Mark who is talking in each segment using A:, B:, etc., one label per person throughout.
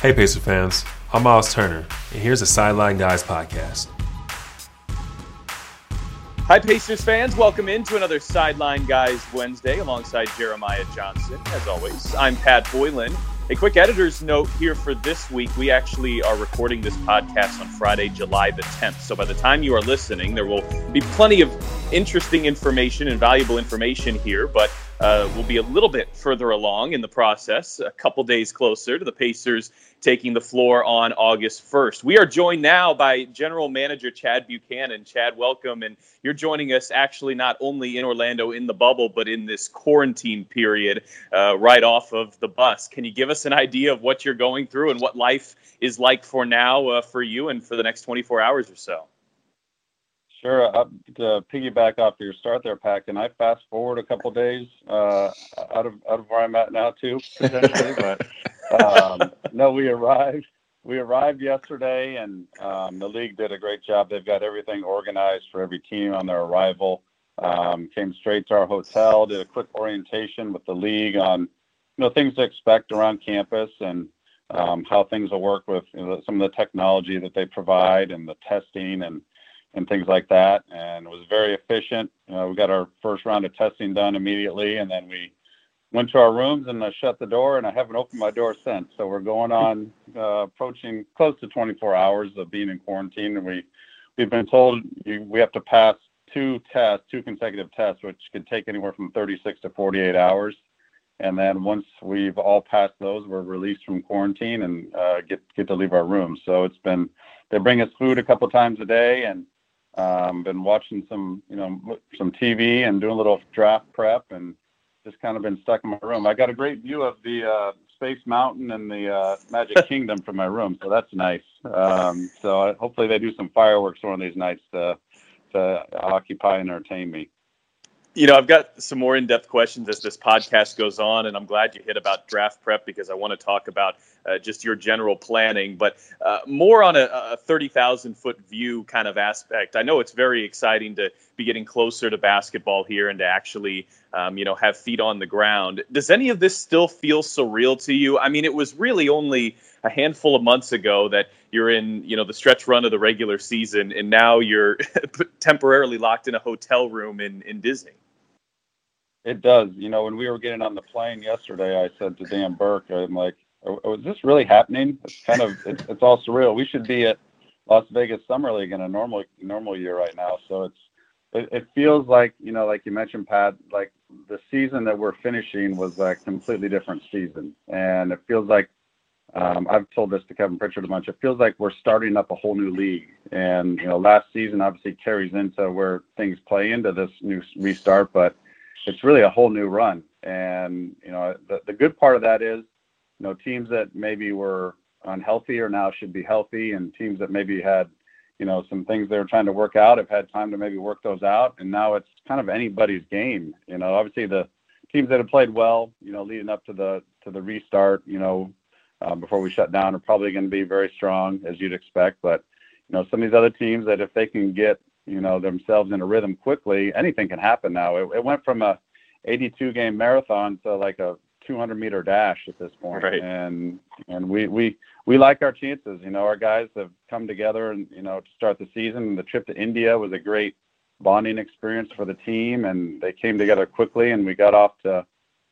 A: Hey Pacer fans, I'm Miles Turner, and here's the Sideline Guys podcast.
B: Hi Pacers fans, welcome into another Sideline Guys Wednesday alongside Jeremiah Johnson. As always, I'm Pat Boylan. A quick editor's note here for this week. We actually are recording this podcast on Friday, July the 10th. So by the time you are listening, there will be plenty of interesting information and valuable information here, but we'll be a little bit further along in the process, a couple days closer to the Pacers taking the floor on August 1st. We are joined now by General Manager Chad Buchanan. Chad, welcome. And you're joining us actually not only in Orlando in the bubble, but in this quarantine period right off of the bus. Can you give us an idea of what you're going through and what life is like for now for you and for the next 24 hours or so?
C: Sure. To piggyback off your start there, Pat, can I fast forward a couple days out of where I'm at now too, potentially? But no, we arrived yesterday, and the league did a great job. They've got everything organized for every team on their arrival. Came straight to our hotel, did a quick orientation with the league on things to expect around campus and how things will work with some of the technology that they provide and the testing and things like that. And it was very efficient. We got our first round of testing done immediately, and then we went to our rooms and I shut the door, and I haven't opened my door since. So we're going on approaching close to 24 hours of being in quarantine, and we've been told we have to pass two consecutive tests, which could take anywhere from 36 to 48 hours. And then once we've all passed those, we're released from quarantine and get to leave our rooms. So they bring us food a couple times a day, and been watching some TV and doing a little draft prep, and just kind of been stuck in my room. I got a great view of the Space Mountain and the Magic Kingdom from my room, so that's nice. So hopefully they do some fireworks one of these nights to occupy and entertain me.
B: I've got some more in-depth questions as this podcast goes on, and I'm glad you hit about draft prep because I want to talk about just your general planning, but more on a 30,000-foot view kind of aspect. I know it's very exciting to be getting closer to basketball here and to actually, have feet on the ground. Does any of this still feel surreal to you? I mean, it was really only a handful of months ago that you're in, the stretch run of the regular season, and now you're temporarily locked in a hotel room in Disney.
C: It does. When we were getting on the plane yesterday, I said to Dan Burke, I'm like, is this really happening? It's all surreal. We should be at Las Vegas Summer League in a normal year right now. So it feels like, like you mentioned, Pat, like the season that we're finishing was a completely different season. And it feels like, I've told this to Kevin Pritchard a bunch, it feels like we're starting up a whole new league. And, last season obviously carries into where things play into this new restart, but it's really a whole new run. And, the good part of that is, teams that maybe were unhealthy or now should be healthy, and teams that maybe had, some things they were trying to work out have had time to maybe work those out. And now it's kind of anybody's game. Obviously the teams that have played well, leading up to the restart, before we shut down are probably going to be very strong, as you'd expect. But, some of these other teams that if they can get, themselves in a rhythm quickly, anything can happen now. It went from a 82 game marathon to like a 200-meter dash at this point.
B: Right.
C: And we like our chances. Our guys have come together and, to start the season. The trip to India was a great bonding experience for the team, and they came together quickly, and we got off to,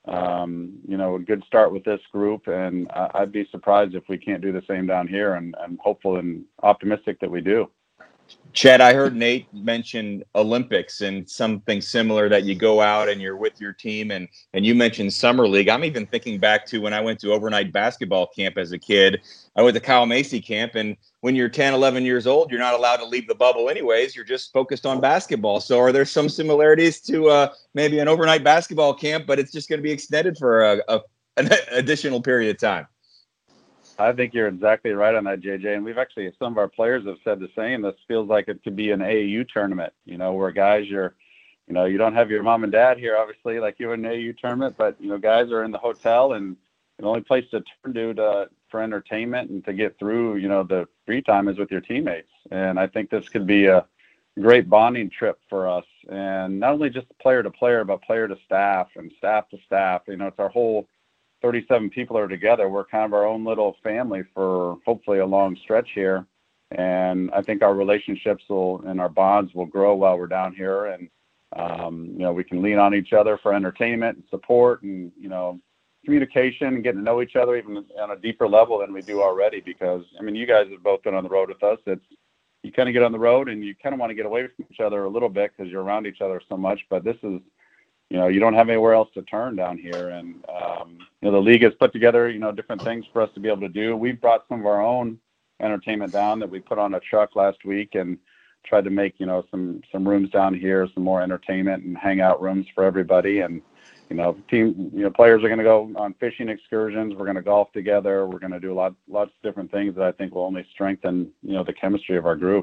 C: a good start with this group. And I'd be surprised if we can't do the same down here, and I'm hopeful and optimistic that we do.
D: Chad, I heard Nate mention Olympics and something similar, that you go out and you're with your team, and you mentioned Summer League. I'm even thinking back to when I went to overnight basketball camp as a kid. I went to Kyle Macy camp, and when you're 10, 11 years old, you're not allowed to leave the bubble anyways. You're just focused on basketball. So are there some similarities to maybe an overnight basketball camp, but it's just going to be extended for an additional period of time?
C: I think you're exactly right on that, JJ. And we've actually, some of our players have said the same. This feels like it could be an AAU tournament, where guys, you don't have your mom and dad here, obviously, like you're in an AAU tournament, but, guys are in the hotel, and the only place to turn to for entertainment and to get through, the free time is with your teammates. And I think this could be a great bonding trip for us. And not only just player to player, but player to staff and staff to staff. It's our whole 37 people are together. We're kind of our own little family for hopefully a long stretch here. And I think our relationships and our bonds will grow while we're down here. And, we can lean on each other for entertainment and support and, communication and getting to know each other even on a deeper level than we do already. Because, you guys have both been on the road with us. You kind of get on the road and you kind of want to get away from each other a little bit because you're around each other so much. But this is, you don't have anywhere else to turn down here. And, the league has put together, different things for us to be able to do. We've brought some of our own entertainment down that we put on a truck last week and tried to make, some rooms down here, some more entertainment and hangout rooms for everybody. And, players are going to go on fishing excursions. We're going to golf together. We're going to do lots of different things that I think will only strengthen, the chemistry of our group.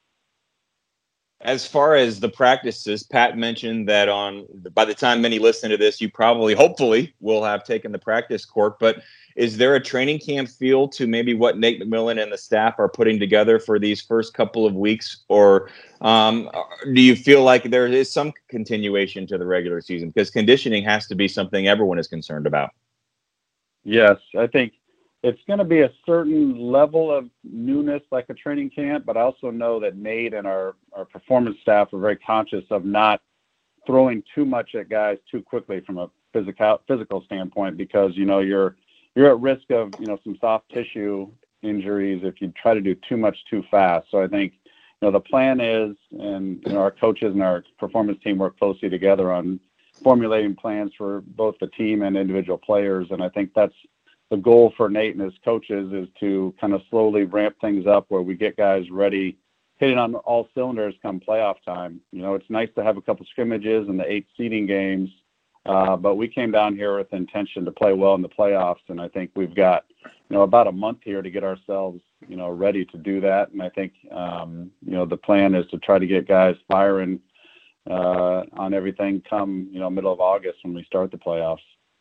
D: As far as the practices, Pat mentioned that by the time many listen to this, you hopefully will have taken the practice court. But is there a training camp feel to maybe what Nate McMillan and the staff are putting together for these first couple of weeks? Or do you feel like there is some continuation to the regular season? Because conditioning has to be something everyone is concerned about.
C: Yes, I think it's going to be a certain level of newness like a training camp, but I also know that Nate and our performance staff are very conscious of not throwing too much at guys too quickly from a physical standpoint, because, you're at risk of, some soft tissue injuries if you try to do too much too fast. So I think, the plan is, and, our coaches and our performance team work closely together on formulating plans for both the team and individual players. And I think that's the goal for Nate and his coaches, is to kind of slowly ramp things up where we get guys ready, hitting on all cylinders come playoff time. It's nice to have a couple scrimmages and the 8 seeding games, but we came down here with intention to play well in the playoffs. And I think we've got, about a month here to get ourselves, ready to do that. And I think, the plan is to try to get guys firing on everything come, middle of August when we start the playoffs.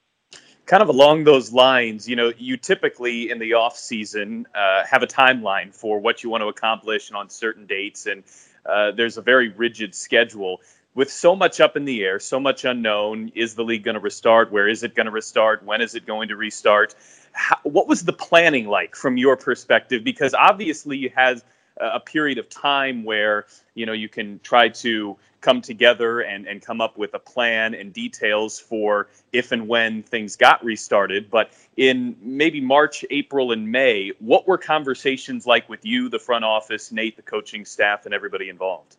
B: Kind of along those lines, you typically in the off season have a timeline for what you want to accomplish and on certain dates, and there's a very rigid schedule. With so much up in the air, so much unknown, is the league going to restart? Where is it going to restart? When is it going to restart? What was the planning like from your perspective? Because obviously you had a period of time where, you can try to come together and come up with a plan and details for if and when things got restarted. But in maybe March, April, and May, what were conversations like with you, the front office, Nate, the coaching staff, and everybody involved?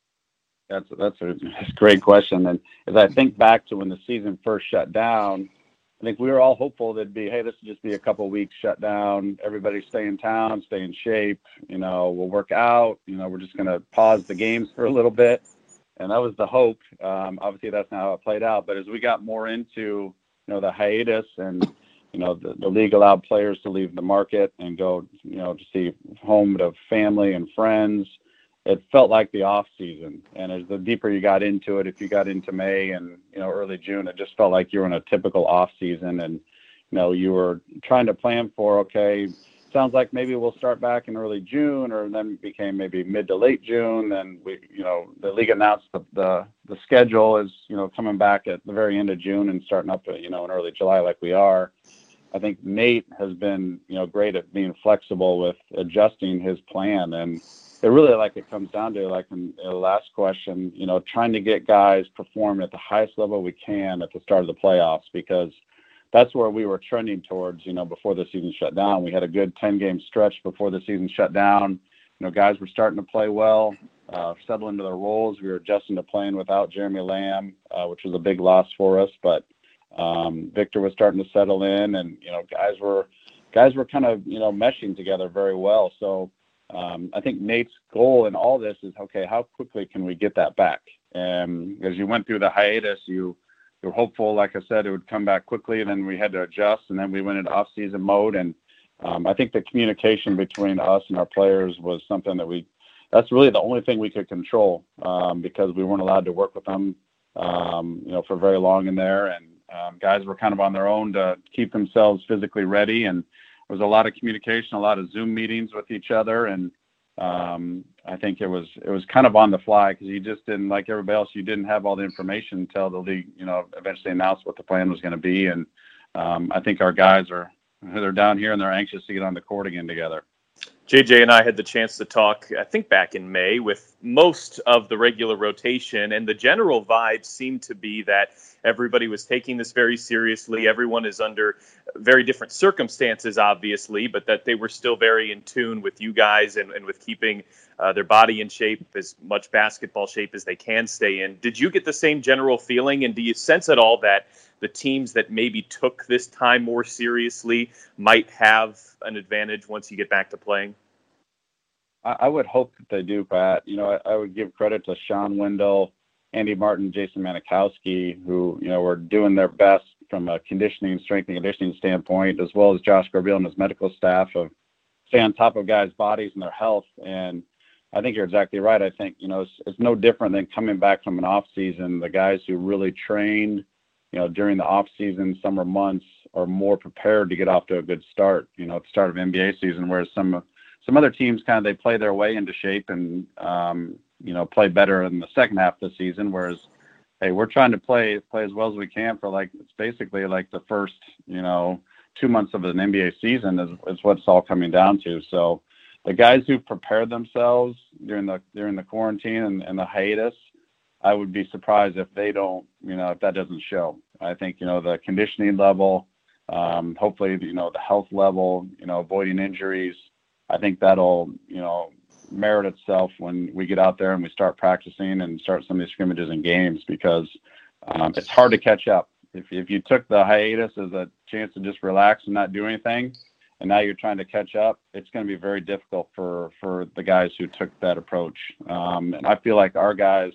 C: That's a great question. And as I think back to when the season first shut down, I think we were all hopeful that'd be, hey, this will just be a couple of weeks shut down. Everybody stay in town, stay in shape. We'll work out. We're just going to pause the games for a little bit. And that was the hope. Obviously, that's not how it played out. But as we got more into, the hiatus and, the league allowed players to leave the market and go, to see home to family and friends, it felt like the off season. And as the deeper you got into it, if you got into May and, early June, it just felt like you were in a typical off season. And, you were trying to plan for, okay, sounds like maybe we'll start back in early June, or then it became maybe mid to late June. Then we, the league announced the schedule is, coming back at the very end of June and starting up, in early July like we are. I think Nate has been, great at being flexible with adjusting his plan. And it really, it comes down to, in the last question, trying to get guys perform at the highest level we can at the start of the playoffs, because that's where we were trending towards, before the season shut down. We had a good 10-game stretch before the season shut down. Guys were starting to play well, settle into their roles. We were adjusting to playing without Jeremy Lamb, which was a big loss for us. But Victor was starting to settle in, and, guys were kind of, meshing together very well. So I think Nate's goal in all this is, okay, how quickly can we get that back? And as you went through the hiatus, you're hopeful, like I said, it would come back quickly, and then we had to adjust, and then we went into off-season mode. And I think the communication between us and our players was something that's really the only thing we could control, because we weren't allowed to work with them, for very long in there. And guys were kind of on their own to keep themselves physically ready. And there was a lot of communication, a lot of Zoom meetings with each other. And I think it was kind of on the fly, because you just didn't, like everybody else, you didn't have all the information until the league, eventually announced what the plan was going to be. And I think our guys they're down here and they're anxious to get on the court again together.
B: JJ and I had the chance to talk, I think back in May, with most of the regular rotation, and the general vibe seemed to be that everybody was taking this very seriously. Everyone is under very different circumstances, obviously, but that they were still very in tune with you guys and with keeping their body in shape, as much basketball shape as they can stay in. Did you get the same general feeling, and do you sense at all that the teams that maybe took this time more seriously might have an advantage once you get back to playing?
C: I would hope that they do, Pat. I would give credit to Sean Wendell, Andy Martin, Jason Manikowski, who, were doing their best from a strength and conditioning standpoint, as well as Josh Gorbil and his medical staff of stay on top of guys' bodies and their health. And I think you're exactly right. I think, it's no different than coming back from an off season. The guys who really trained, during the off season, summer months, are more prepared to get off to a good start, at the start of NBA season, whereas some other teams they play their way into shape and, play better in the second half of the season. Whereas, hey, we're trying to play as well as we can for it's basically the first, 2 months of an NBA season is what it's all coming down to. So the guys who prepared themselves during the quarantine and the hiatus, I would be surprised if they don't, if that doesn't show. I think, the conditioning level, hopefully, the health level, avoiding injuries, I think that'll, merit itself when we get out there and we start practicing and start some of these scrimmages and games, because it's hard to catch up. If you took the hiatus as a chance to just relax and not do anything, and now you're trying to catch up, it's going to be very difficult for the guys who took that approach. And I feel like our guys,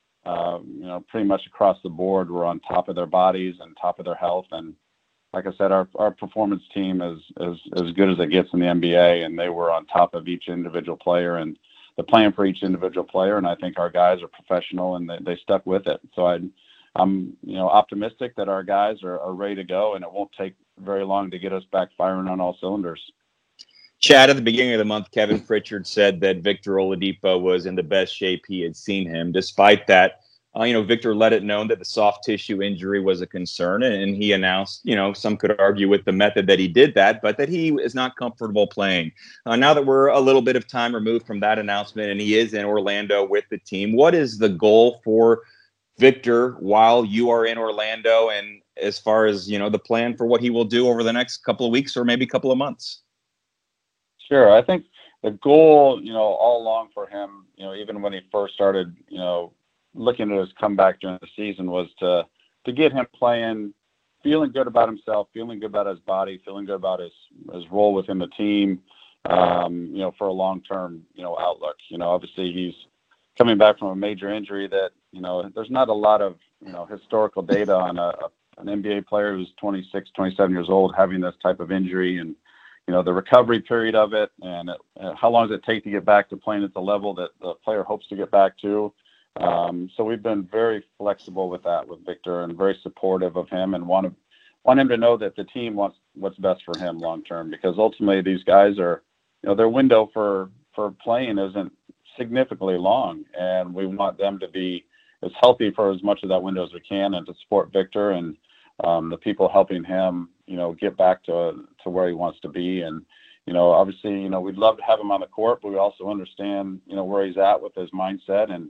C: pretty much across the board, were on top of their bodies and top of their health. And like I said, our performance team is as good as it gets in the NBA, and they were on top of each individual player and the plan for each individual player. And I think our guys are professional and they stuck with it. So I'm optimistic that our guys are ready to go, and it won't take very long to get us back firing on all cylinders.
D: Chad, at the beginning of the month, Kevin Pritchard said that Victor Oladipo was in the best shape he had seen him. Despite that, Victor let it known that the soft tissue injury was a concern, and he announced, some could argue with the method that he did that, but that he is not comfortable playing. Now that we're a little bit of time removed from that announcement and he is in Orlando with the team, what is the goal for Victor while you are in Orlando, and as far as, the plan for what he will do over the next couple of weeks or maybe couple of months?
C: Sure. I think the goal, all along for him, even when he first started, looking at his comeback during the season, was to get him playing, feeling good about himself, feeling good about his body, feeling good about his role within the team, for a long-term, outlook. Obviously he's coming back from a major injury that, there's not a lot of, historical data on an NBA player who's 26, 27 years old having this type of injury, and, the recovery period of it, and how long does it take to get back to playing at the level that the player hopes to get back to. So we've been very flexible with that with Victor, and very supportive of him, and want him to know that the team wants what's best for him long term, because ultimately these guys are, their window for playing isn't significantly long, and we want them to be as healthy for as much of that window as we can, and to support Victor and the people helping him, get back to where he wants to be. And, obviously, we'd love to have him on the court, but we also understand, where he's at with his mindset. And,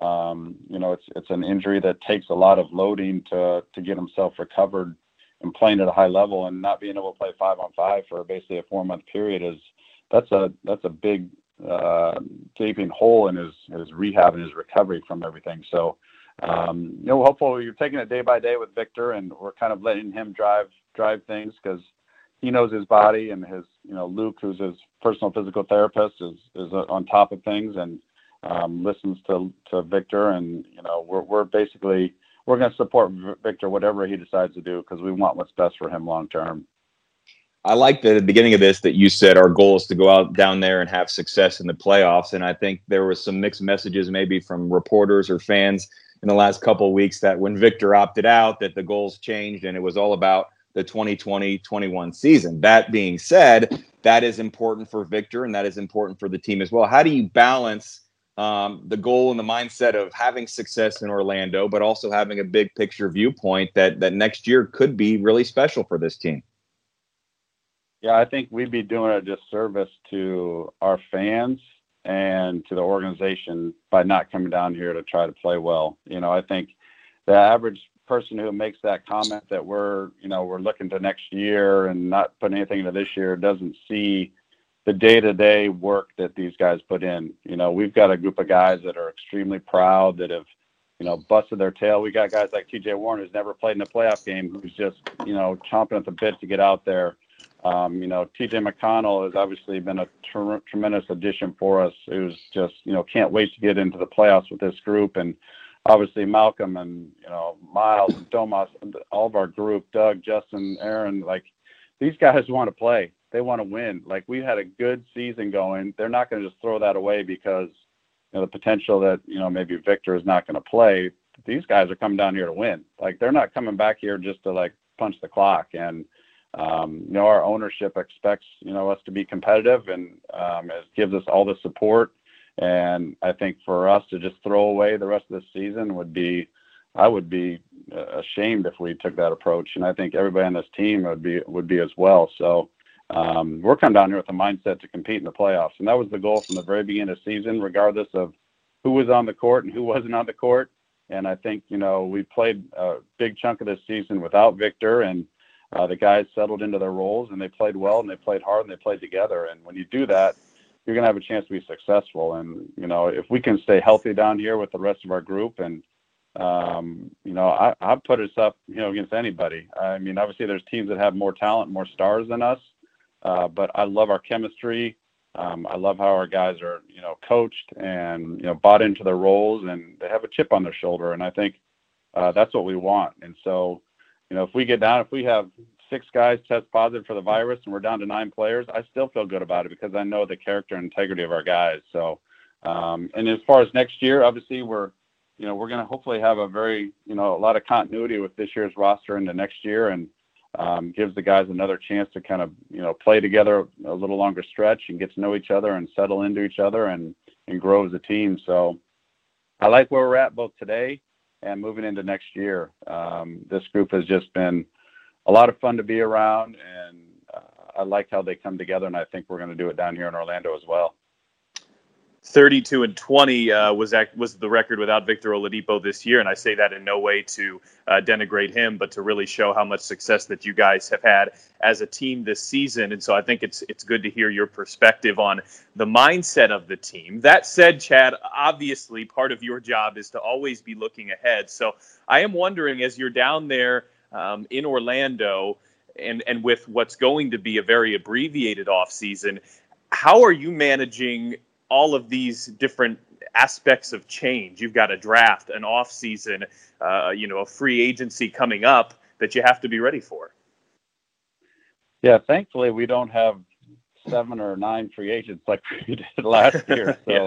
C: it's an injury that takes a lot of loading to get himself recovered and playing at a high level, and not being able to play 5-on-5 for basically a 4-month period that's a big gaping hole in his rehab and his recovery from everything. So, hopefully you're taking it day by day with Victor, and we're kind of letting him drive things, because he knows his body, and his, Luke, who's his personal physical therapist, is on top of things, and listens to Victor. And, we're going to support Victor, whatever he decides to do, because we want what's best for him long term.
D: I like that at the beginning of this that you said our goal is to go out down there and have success in the playoffs. And I think there was some mixed messages maybe from reporters or fans in the last couple of weeks that when Victor opted out, that the goals changed and it was all about the 2020-21 season. That being said, that is important for Victor, and that is important for the team as well. How do you balance the goal and the mindset of having success in Orlando, but also having a big picture viewpoint that next year could be really special for this team.
C: Yeah, I think we'd be doing a disservice to our fans and to the organization by not coming down here to try to play well. I think the average person who makes that comment that we're looking to next year and not putting anything into this year doesn't see the day-to-day work that these guys put in. We've got a group of guys that are extremely proud, that have, busted their tail. We got guys like TJ Warren, who's never played in a playoff game, who's just, chomping at the bit to get out there. TJ McConnell has obviously been a tremendous addition for us, who's just, can't wait to get into the playoffs with this group. And obviously Malcolm and, Miles and Domas, all of our group, Doug, Justin, Aaron, like, these guys want to play. They want to win. Like, we had a good season going. They're not going to just throw that away because, the potential that, maybe Victor is not going to play. These guys are coming down here to win. Like, they're not coming back here just to, like, punch the clock. And, our ownership expects, us to be competitive, and it gives us all the support. And I think for us to just throw away the rest of the season I would be ashamed if we took that approach. And I think everybody on this team would be as well. So we're coming down here with a mindset to compete in the playoffs. And that was the goal from the very beginning of the season, regardless of who was on the court and who wasn't on the court. And I think, we played a big chunk of this season without Victor, and the guys settled into their roles, and they played well, and they played hard, and they played together. And when you do that, you're going to have a chance to be successful. And, if we can stay healthy down here with the rest of our group, and, I'd put us up, against anybody. I mean, obviously there's teams that have more talent, more stars than us. But I love our chemistry. I love how our guys are, coached and, bought into their roles, and they have a chip on their shoulder. And I think that's what we want. And so, if we have 6 guys test positive for the virus and we're down to 9 players, I still feel good about it because I know the character and integrity of our guys. So, and as far as next year, obviously we're going to hopefully have a very, a lot of continuity with this year's roster into next year, and gives the guys another chance to kind of, play together a little longer stretch and get to know each other and settle into each other and grow as a team. So I like where we're at both today and moving into next year. This group has just been a lot of fun to be around, and I like how they come together, and I think we're going to do it down here in Orlando as well.
B: 32-20 was the record without Victor Oladipo this year, and I say that in no way to denigrate him, but to really show how much success that you guys have had as a team this season. And so I think it's good to hear your perspective on the mindset of the team. That said, Chad, obviously part of your job is to always be looking ahead. So I am wondering, as you're down there in Orlando and with what's going to be a very abbreviated offseason, how are you managing all of these different aspects of change? You've got a draft, an off season, a free agency coming up that you have to be ready for.
C: Yeah, thankfully we don't have 7 or 9 free agents like we did last year. So,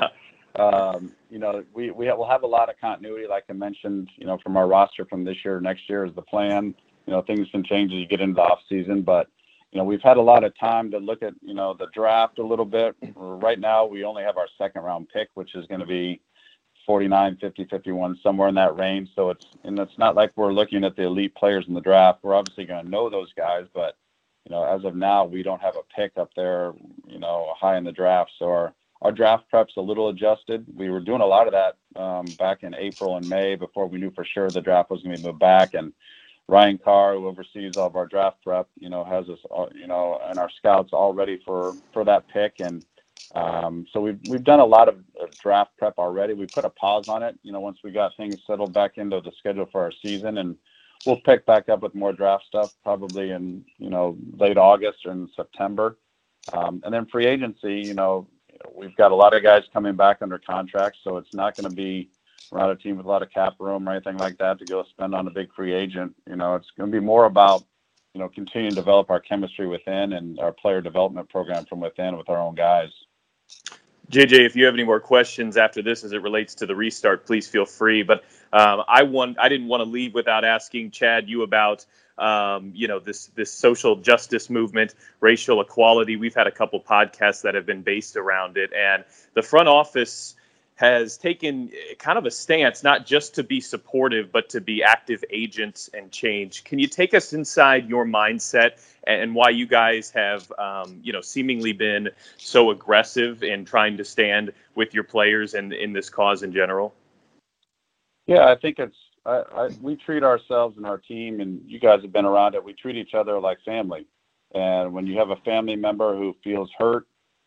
C: we'll have a lot of continuity, like I mentioned, from our roster from this year to next year is the plan. Things can change as you get into the off season, but we've had a lot of time to look at, the draft a little bit. Right now, we only have our 2nd round pick, which is going to be 49, 50, 51, somewhere in that range. So it's not like we're looking at the elite players in the draft. We're obviously going to know those guys, but, as of now, we don't have a pick up there, high in the draft. So our draft prep's a little adjusted. We were doing a lot of that back in April and May before we knew for sure the draft was going to be moved back. And Ryan Carr, who oversees all of our draft prep, has us, and our scouts all ready for that pick. And so we've done a lot of draft prep already. We put a pause on it, once we got things settled back into the schedule for our season, and we'll pick back up with more draft stuff probably in, late August or in September. And then free agency, we've got a lot of guys coming back under contract, so it's not going to be we're not a team with a lot of cap room or anything like that to go spend on a big free agent. It's going to be more about, continuing to develop our chemistry within and our player development program from within with our own guys.
B: JJ, if you have any more questions after this as it relates to the restart, please feel free. But I didn't want to leave without asking Chad you about this social justice movement, racial equality. We've had a couple podcasts that have been based around it, and the front office has taken kind of a stance, not just to be supportive, but to be active agents and change. Can you take us inside your mindset and why you guys have, seemingly been so aggressive in trying to stand with your players and in this cause in general?
C: Yeah, I think we treat ourselves and our team, and you guys have been around it. We treat each other like family. And when you have a family member who feels hurt,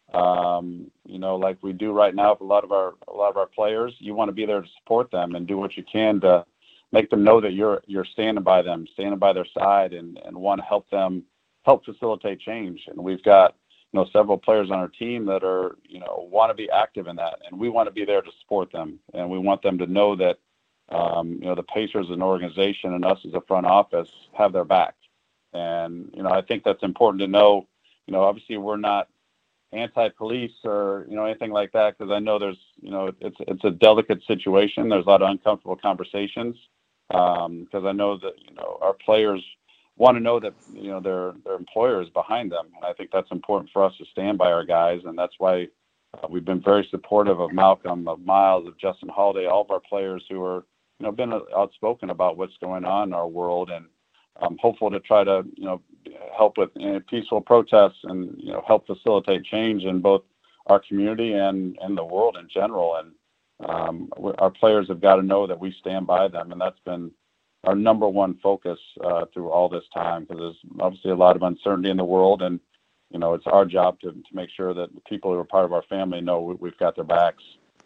C: like we do right now with a lot of our players, you want to be there to support them and do what you can to make them know that you're standing by them, standing by their side, and want to help facilitate change. And we've got several players on our team that are want to be active in that, and we want to be there to support them, and we want them to know that the Pacers as an organization and us as a front office have their back. And I think that's important to know. Obviously we're not anti-police or anything like that, because I know there's it's a delicate situation. There's a lot of uncomfortable conversations because I know that our players want to know that their employer is behind them, and I think that's important for us to stand by our guys, and that's why we've been very supportive of Malcolm, of Miles, of Justin Holiday, all of our players who are been outspoken about what's going on in our world, and I'm hopeful to try to help with peaceful protests and help facilitate change in both our community and the world in general. And our players have got to know that we stand by them, and that's been our number one focus through all this time, because there's obviously a lot of uncertainty in the world, and it's our job to make sure that the people who are part of our family know we've got their backs.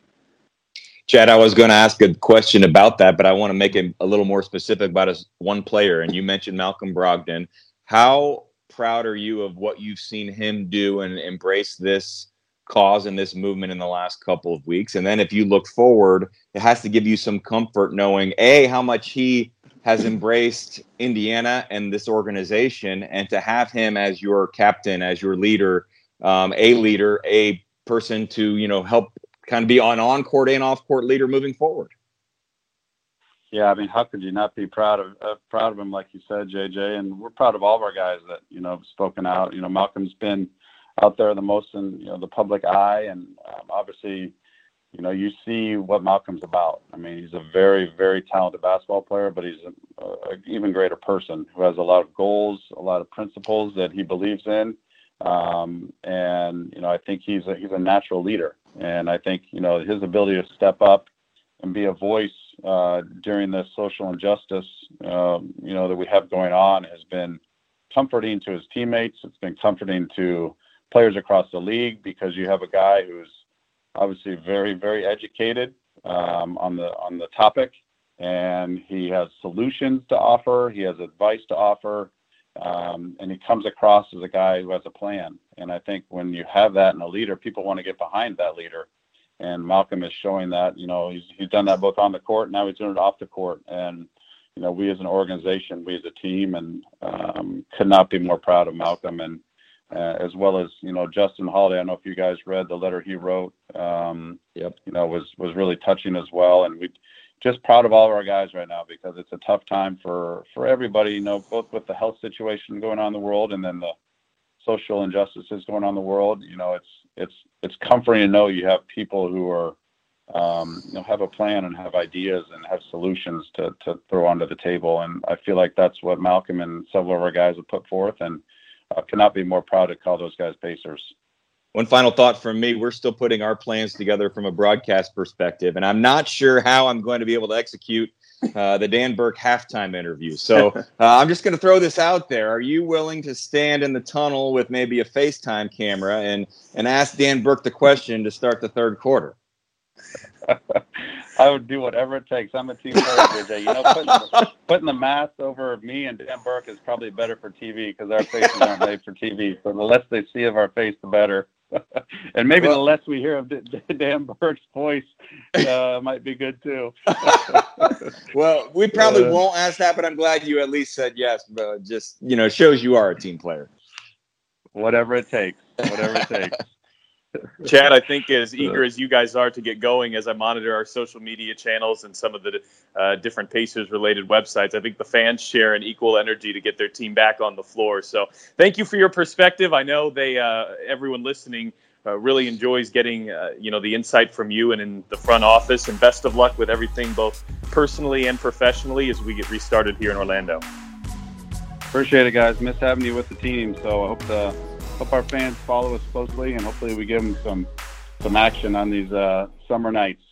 D: Chad, I was going to ask a question about that, but I want to make it a little more specific about one player. And you mentioned Malcolm Brogdon. How proud are you of what you've seen him do and embrace this cause and this movement in the last couple of weeks? And then if you look forward, it has to give you some comfort knowing, A, how much he has embraced Indiana and this organization, and to have him as your captain, as your leader, a person to, help kind of be an on-court and off-court leader moving forward.
C: Yeah, I mean, how could you not be proud of him, like you said, JJ? And we're proud of all of our guys that have spoken out. Malcolm's been out there the most in the public eye, and obviously, you see what Malcolm's about. I mean, he's a very, very talented basketball player, but he's an even greater person who has a lot of goals, a lot of principles that he believes in. And I think he's a natural leader, and I think his ability to step up and be a voice during this social injustice that we have going on has been comforting to his teammates. It's been comforting to players across the league, because you have a guy who's obviously very, very educated on the topic, and he has solutions to offer. He has advice to offer. And he comes across as a guy who has a plan. And I think when you have that in a leader, people want to get behind that leader. And Malcolm is showing that. He's done that both on the court. Now he's doing it off the court. And we as an organization, we as a team, and could not be more proud of Malcolm. And as well as Justin Holiday. I don't know if you guys read the letter he wrote. Was really touching as well. And we just proud of all of our guys right now, because it's a tough time for everybody, both with the health situation going on in the world and then the social injustices going on in the world. It's comforting to know you have people who are, have a plan and have ideas and have solutions to throw onto the table. And I feel like that's what Malcolm and several of our guys have put forth, and cannot be more proud to call those guys Pacers.
D: One final thought from me. We're still putting our plans together from a broadcast perspective, and I'm not sure how I'm going to be able to execute the Dan Burke halftime interview. So I'm just going to throw this out there. Are you willing to stand in the tunnel with maybe a FaceTime camera and ask Dan Burke the question to start the third quarter?
C: I would do whatever it takes. I'm a team player, JJ. Putting the mask over me and Dan Burke is probably better for TV, because our faces aren't made for TV. So the less they see of our face, the better. And maybe the less we hear of Dan Burke's voice might be good too.
D: Well, we probably won't ask that, but I'm glad you at least said yes. But just shows you are a team player.
C: Whatever it takes. Whatever it takes.
B: Chad, I think as eager as you guys are to get going, as I monitor our social media channels and some of the different Pacers-related websites, I think the fans share an equal energy to get their team back on the floor. So thank you for your perspective. I know everyone listening really enjoys getting the insight from you and in the front office. And best of luck with everything, both personally and professionally, as we get restarted here in Orlando.
C: Appreciate it, guys. Miss having you with the team. So I hope our fans follow us closely, and hopefully we give them some action on these summer nights.